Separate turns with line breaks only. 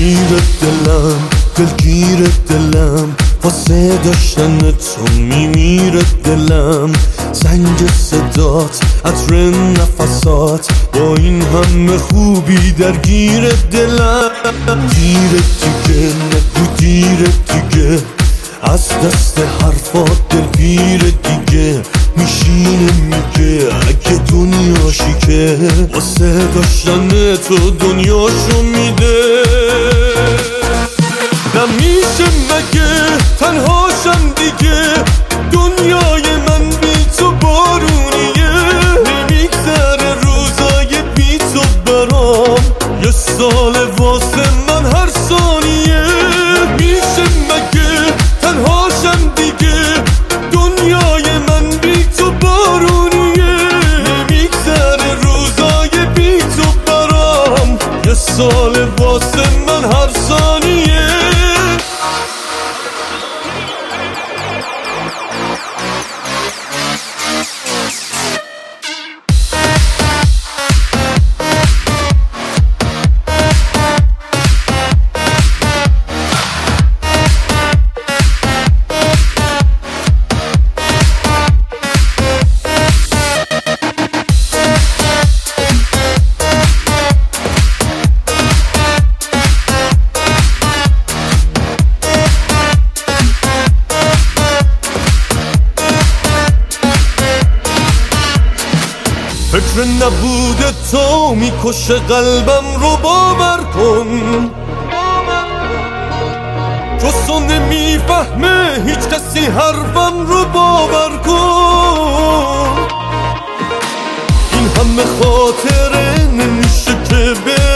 دلگیر دلم واسه داشتن تو میمیره دلم. زنگ صدات، عطر نفسات، با این همه خوبی درگیر دلم. دیره دیگه، نگو دیره دیگه، از دست حرفات دلگیر دیگه. میشینه میگه اگه دنیاشی که واسه داشتن تو دنیاشو میده. نمیشه مگه تنهاشم دیگه، دنیای من بی تو بارونیه. نمیگذره روزای بی تو برام، یه سال واسه من هر ثانیه. نمیشه مگه تنهاشم دیگه، دنیای من بی تو بارونیه. نمیگذره روزای بی تو برام، یه سال واسه من هر ثانیه. فکر نبود تو میکشه قلبم رو، باور کن. جز نمیفهمه هیچ کسی حرفم رو، باور کن. این همه خاطره نمیشه که